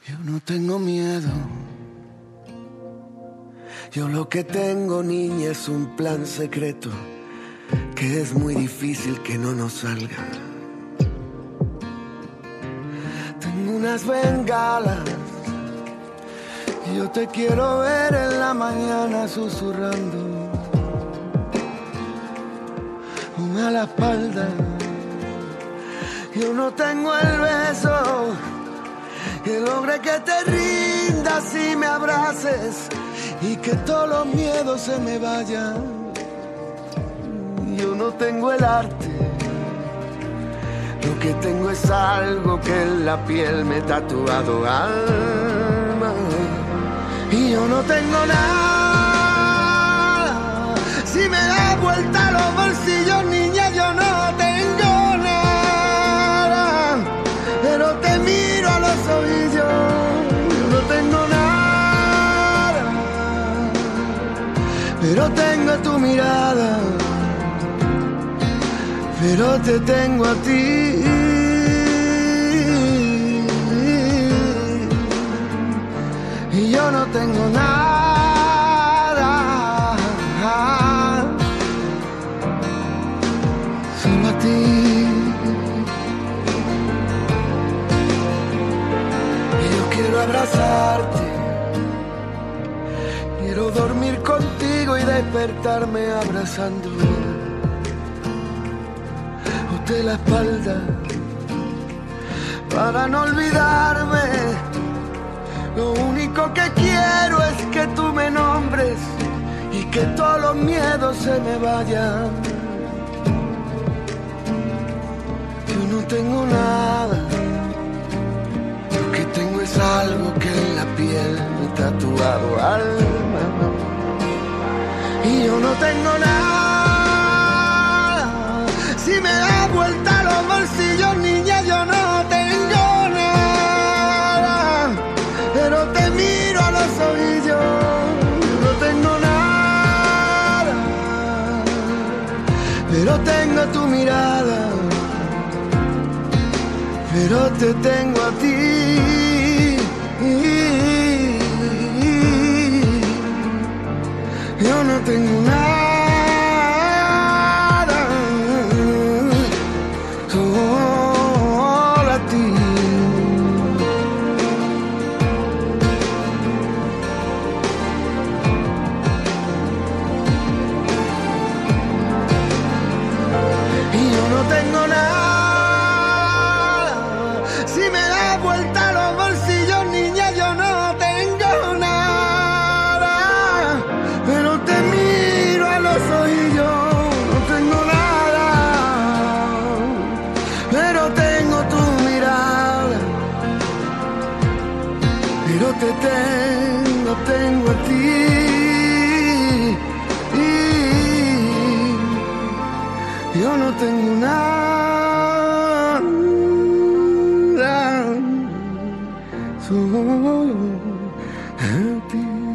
Yo no tengo miedo. Yo lo que tengo, niña, es un plan secreto que es muy difícil que no nos salga. Tengo unas bengalas y yo te quiero ver en la mañana susurrando una a la espalda. Yo no tengo el beso que logre que te rindas y me abraces y que todos los miedos se me vayan. Yo no tengo el arte, lo que tengo es algo que en la piel me he tatuado, alma. Y yo no tengo nada, si me das vuelta los bolsillos, niña, yo no tengo nada, pero te miro a los ojillos, yo no tengo nada, pero tengo tu mirada, pero te tengo a ti. Y yo no tengo nada, solo a ti. Y yo quiero abrazarte, quiero dormir contigo y despertarme abrazándome de la espalda, para no olvidarme. Lo único que quiero es que tú me nombres y que todos los miedos se me vayan. Yo no tengo nada, lo que tengo es algo que en la piel me he tatuado, alma. Y yo no tengo nada, si me das vuelta los bolsillos, niña, yo no tengo nada, pero te miro a los ojillos, yo no tengo nada, pero tengo tu mirada, pero te tengo a ti. Yo no tengo nada, tengo a ti. Yo no tengo nada, solo a ti.